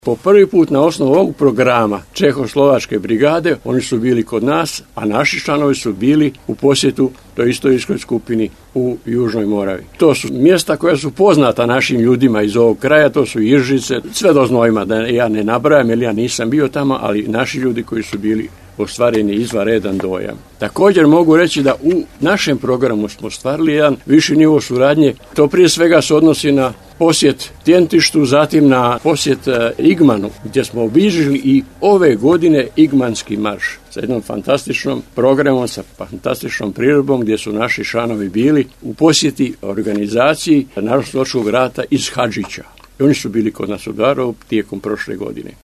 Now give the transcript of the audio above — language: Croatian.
Po prvi put na osnovu ovog programa Čehoslovačke brigade oni su bili kod nas, a naši članovi su bili u posjetu toj istorijskoj skupini u Južnoj Moravi. To su mjesta koja su poznata našim ljudima iz ovog kraja, to su Iržice, sve do Znojma, da ja ne nabrajam jer ja nisam bio tamo, ali naši ljudi koji su bili ostvareni izvanredan dojam. Također mogu reći da u našem programu smo stvarili jedan viši nivo suradnje. To prije svega se odnosi na posjet Tjentištu, zatim na posjet Igmanu, gdje smo obišli i ove godine Igmanski marš sa jednom fantastičnom programom, sa fantastičnom priredbom gdje su naši članovi bili u posjeti organizaciji Narodnooslobodilačkog rata iz Hadžića. I oni su bili kod nas u Darovu tijekom prošle godine.